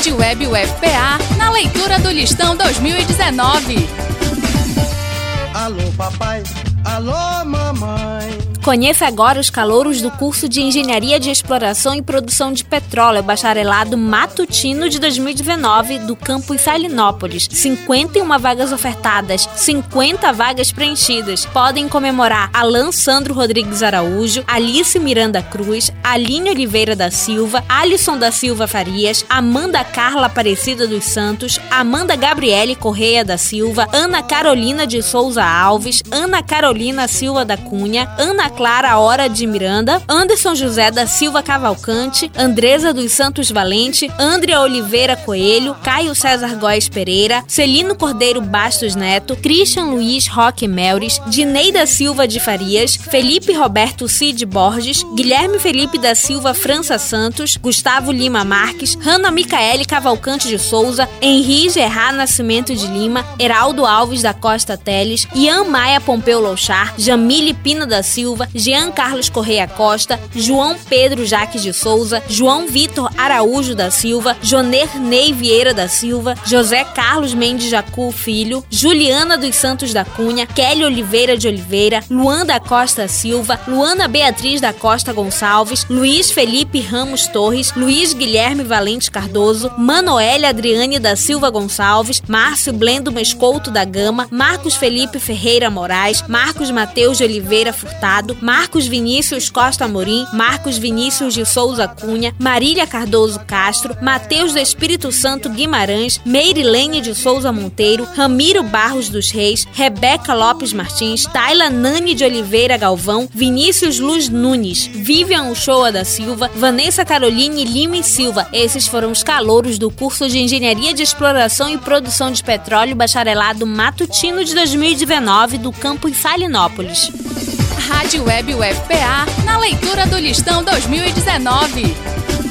Rádio Web UFPA, na leitura do Listão 2019. Alô papai, alô mamãe. Conheça agora os calouros do curso de Engenharia de Exploração e Produção de Petróleo, bacharelado matutino de 2019 do campus Salinópolis. 51 vagas ofertadas, 50 vagas preenchidas. Podem comemorar Alan Sandro Rodrigues Araújo, Alice Miranda Cruz, Aline Oliveira da Silva, Alisson da Silva Farias, Amanda Carla Aparecida dos Santos, Amanda Gabriele Correia da Silva, Ana Carolina de Souza Alves, Ana Carolina Silva da Cunha, Ana Clara Hora de Miranda, Anderson José da Silva Cavalcante, Andresa dos Santos Valente, Andrea Oliveira Coelho, Caio César Góes Pereira, Celino Cordeiro Bastos Neto, Christian Luiz Roque Melres, Dineida Silva de Farias, Felipe Roberto Cid Borges, Guilherme Felipe da Silva França Santos, Gustavo Lima Marques, Hanna Micaele Cavalcante de Souza, Henri Gerard Nascimento de Lima, Heraldo Alves da Costa Teles, Ian Maia Pompeu Louchar, Jamile Pina da Silva, Jean Carlos Correia Costa, João Pedro Jaques de Souza, João Vitor Araújo da Silva, Joner Ney Vieira da Silva, José Carlos Mendes Jacu Filho, Juliana dos Santos da Cunha, Kelly Oliveira de Oliveira, Luan da Costa Silva, Luana Beatriz da Costa Gonçalves, Luiz Felipe Ramos Torres, Luiz Guilherme Valente Cardoso, Manoel Adriane da Silva Gonçalves, Márcio Blendo Mescouto da Gama, Marcos Felipe Ferreira Moraes, Marcos Mateus de Oliveira Furtado, Marcos Vinícius Costa Amorim, Marcos Vinícius de Souza Cunha, Marília Cardoso Castro, Mateus do Espírito Santo Guimarães, Meirilene de Souza Monteiro, Ramiro Barros dos Reis, Rebeca Lopes Martins, Tayla Nani de Oliveira Galvão, Vinícius Luz Nunes, Vivian Uchoa da Silva, Vanessa Caroline Lima e Silva. Esses foram os calouros do curso de Engenharia de Exploração e Produção de Petróleo, bacharelado matutino de 2019 do campus Salinópolis. Rádio Web UFPA, na leitura do Listão 2019.